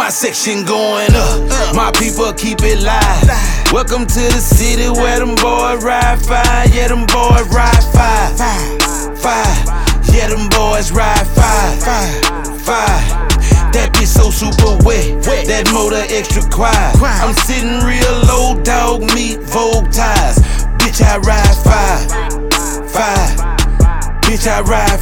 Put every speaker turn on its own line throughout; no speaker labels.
My section going up, my people keep it live. Welcome to the city where them boys ride fire. Yeah, them boys ride fire. Yeah, them boys ride fire. That bitch so super wet, that motor extra quiet. I'm sitting real low, dog meat, Vogue ties. Bitch, I ride fire. Bitch, I ride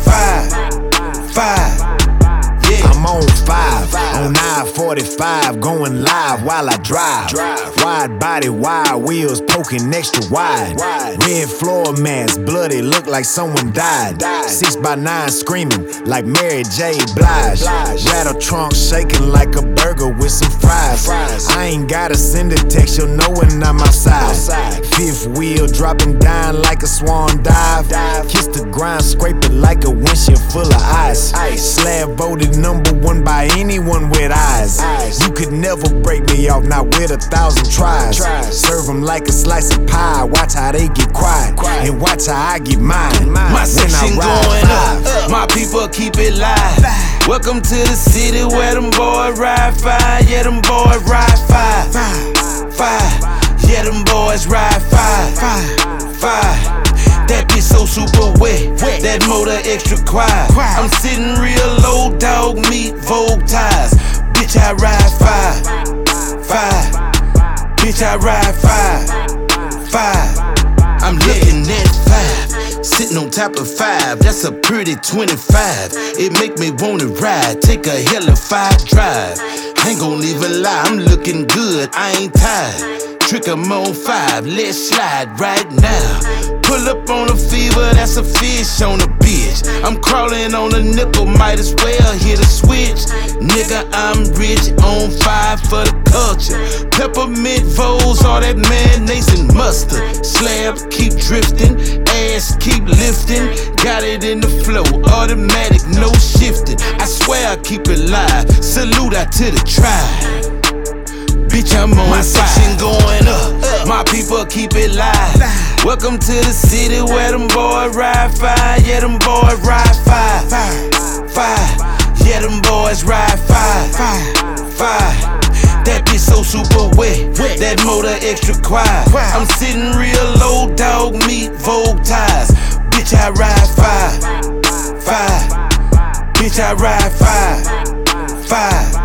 fire. Yeah.
I'm on 5, on I-45, going live while I drive. Wide body, wide wheels, poking extra wide. Red floor mats, bloody, look like someone died. 6x9 screaming like Mary J. Blige. Rattle trunk shaking like a burger with some fries. I ain't gotta send a text, you'll know when I'm outside. Fifth wheel dropping down like a swan dive. Kiss the ground, scrape it like a windshield full of ice. Slab voted #1 by anyone with eyes. You could never break me off, not with 1,000 tries. Serve them like a slice of pie, watch how they get quiet, and watch how I get mine.
My section going up, my people keep it live. Welcome to the city where them boys ride fire. Yeah, them boys ride fire. Yeah, them boys ride fire. That bitch so super wet, that motor extra quiet. I'm sitting real low, dog meat, Vogue ties. Bitch, I ride fire. Bitch, I ride fire. I'm looking at 5, sitting on top of 5. That's a pretty 25. It make me wanna ride, take a hella-5 drive. Ain't gon' leave a lie, I'm looking good, I ain't tired. Trick 'em on 5, let's slide right now. Pull up on a fever, that's a fish on a bitch. I'm crawling on a nickel, might as well hit a switch. Nigga, I'm rich, on 5 for the culture. Peppermint Voles, all that mayonnaise and mustard. Slab keep drifting, ass keep lifting. Got it in the flow, automatic, no shifting. I swear I keep it live, salute out to the tribe. Bitch, I'm on my section going up, my people keep it live. Welcome to the city where them boys ride fire. Yeah, them boys ride fire. Yeah, them boys ride fire. That bitch so super wet, that motor extra quiet. I'm sitting real low, dog meat, Vogue ties. Bitch, I ride fire. Bitch, I ride fire.